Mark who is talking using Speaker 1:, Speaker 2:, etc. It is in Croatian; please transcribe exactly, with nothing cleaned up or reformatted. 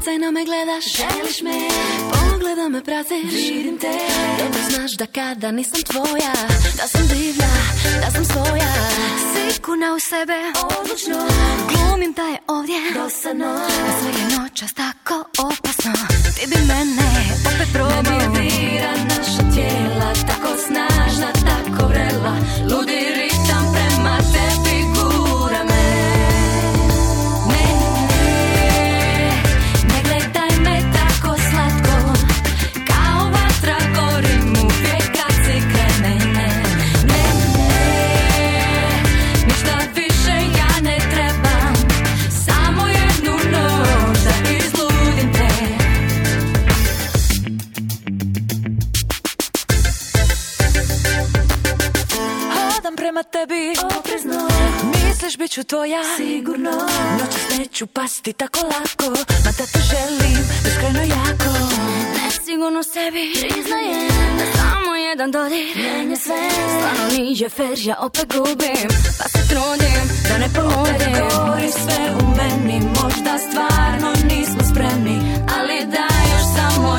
Speaker 1: Utjecaj na me gledaš, želiš me, pogledom me pratiš, vidim te. Dobro znaš da kada nisam tvoja, da sam divlja, da sam svoja. Sigurna u sebe, odlučno, glumim da je ovdje dosadno. Da sve je noćas tako opasno, ti bi mene opet probao. Ne vibira naša tijela, tako snažna, tako vrela. Ludi ritam prema tebi gura me. Tebi oprezno, misliš bit ću tvoja sigurno. Noćas neću pasti tako lako, ma da te želim beskrajno jako. Nesigurno sebi priznajem da samo jedan dodir mijenja sve. Stvarno nije fair, ja opet gubim, pa se trudim da ne poludim. Opet gori sve u meni, možda stvarno nismo spremni, ali daj još samo